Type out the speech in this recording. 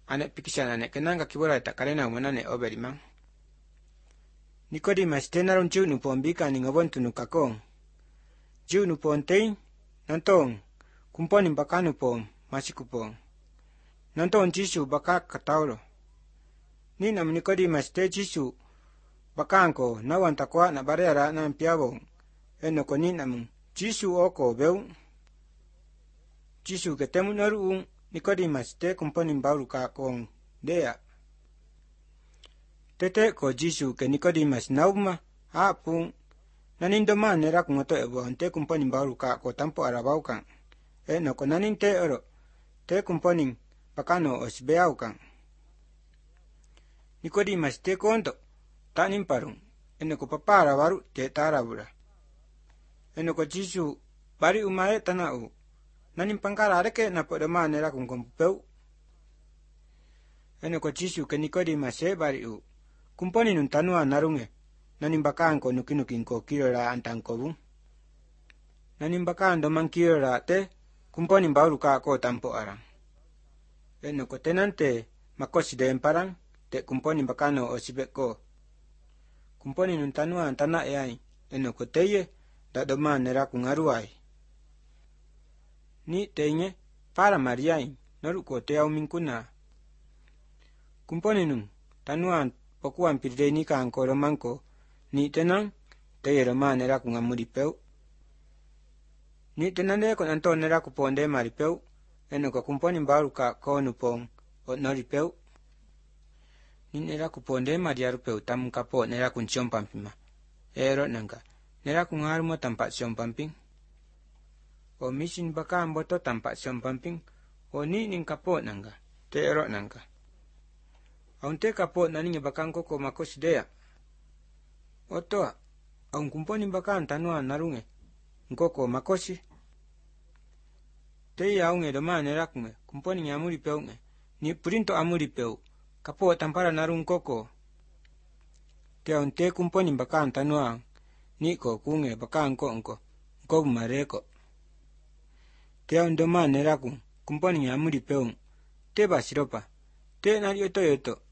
ane pikishan ane kenanga kibora takalena umanane oberimang. Nikodemas tenaron Jew nupombika ni ngabon tunukakong. Jew nuponteng nantong kumponin baka nupom masikupong. Nantong Jisu baka kataulo. Ni nam Nikodemas te Jisu bakangko nawan takwa na barera na piabong. Enoko ni nam Jisu oko beu. Jisu ketemu naruung Nikodemas te kumponin bauru kakong dea. Tete ko Jisu ke Nikodemas nauma apung nanin doman nera kungoto ebo ante kumponin bauru kako tampo arabau kang. Enoko nanin te oro te kumponin bakano osbeau kang. Nikodemas te konto tanin parung. Enoko papara baru te tarabura. Enoko Jisu bari umae tanau. Nanin pangkara reke na podoma nera kungkompeu. Enoko Jisu ke Nikodemas e bari u. Kumponi nun tanua narunge. Nanin bakaan ko nukinukin ko kirora antang kobu. Nanin bakaan domang kirora te. Kumponi bauru ka ko tampo arang. Enoko tenante makosi den parang. Te kumponi bakano osibek ko. Kumponi nun tanua antana eai. Enoko teye da doma nera kungaruai. Ni teinge para mariain noru ko te au minkuna. Kumponi nun tanuan pokuan pirdeni ka angko romangko ni tenang te roma nera kungamuri peu. Ni tenande ko nanto nera kuponde mari peu enoko kumponi baru ka konupong o nori peu. Ni nera kuponde mari aru peu tam kapo nera kunciom pampima. Ero nangka nera kungarumo tampak siom pamping. O misin baka amboto tampak siom pamping. O ni ning kapo nangka te ero nangka. Aunte kapot nani bakang koko makos dea. Otoa, aun kumponi bakang tanua narunge. Nkoko makosi. Te aunge doma nerakunge. Kumponi ngi amuri peunge. Ni purinto amuri peu. Kapot tampara narung koko. Te aunte kumponi bakang tanua. Niko kunge bakang ko nko. Nko bumareko. Te aun doma nerakung. Kumponi ngi amuri peung. Te basiropa. Te nari yoto yoto.